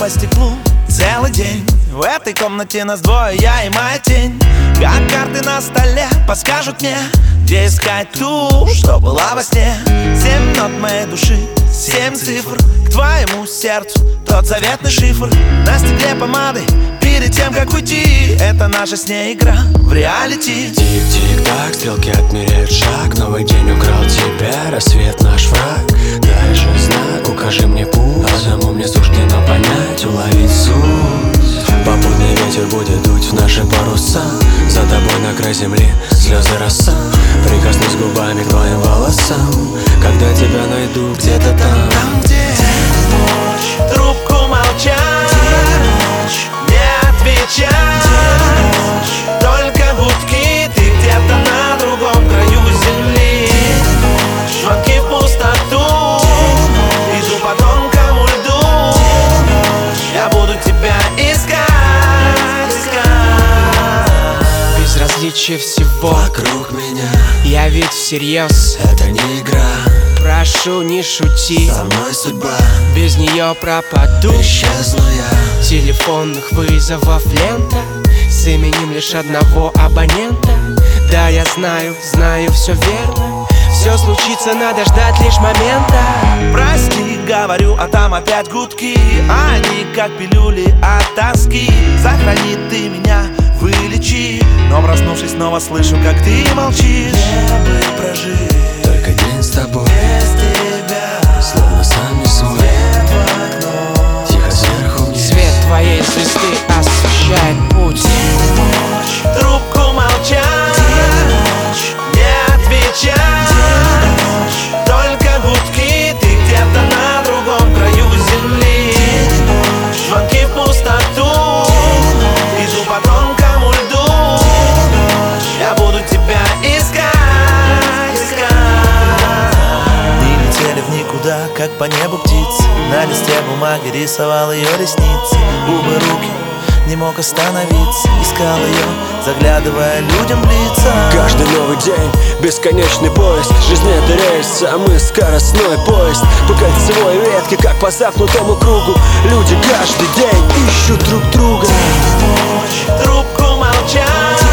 по стеклу целый день. В этой комнате нас двое, я и моя тень. Как карты на столе подскажут мне, где искать ту, что была во сне. 7 нот моей души, 7 цифр. К твоему сердцу тот заветный шифр. На стекле помады перед тем, как уйти. Это наша с ней игра в реалити. Тик-тик-так, стрелки отмеряют шаг. Новый день украл тебя, рассвет наш враг. Дай же знак, укажи мне путь. Одному мне суждено понять, уловить суть. Попутный ветер будет дуть в наши паруса. За тобой на край земли слезы роса. Прикоснусь губами к твоим волосам. Когда тебя найду где-то там, там, где ночь, трубку молчать, не отвечать, только гудки. Ты где-то на другом краю земли. Звонки в пустоту, иду по тонкому льду. Я буду тебя искать. Безразличие всего вокруг меня. Я ведь всерьез, Это не игра. прошу, не шути. Со мной судьба, Без нее пропаду. исчезну я. Телефонных вызовов лента с именем лишь одного абонента. Да, я знаю, знаю, все верно. Все случится, надо ждать лишь момента. Прости, говорю, а там опять гудки. Они как пилюли от тоски. Сохрани ты меня, вылечи. Но проснувшись, снова слышу, как ты молчишь. Мне бы прожить Только день с тобой, без тебя. словно сам не свой. Свет в окно, Тихо сверху вниз. Свет твоей звезды освещает путь. ночь, трубку молчать, не отвечать, только гудки. Ты где-то на другом краю земли. Звонки в пустоту, иду по тонкому льду. Я буду тебя искать. Мы летели в никуда, как по небу птицы. На листе бумаги рисовал ее ресницы. Губы, руки, не мог остановиться. Искал ее, заглядывая людям в лица. Каждый новый день, бесконечный поиск. Жизнь это рельс, а мы скоростной поезд. По кольцевой ветке, как по замкнутому кругу. Люди каждый день ищут друг друга. Ночь, трубку молчать,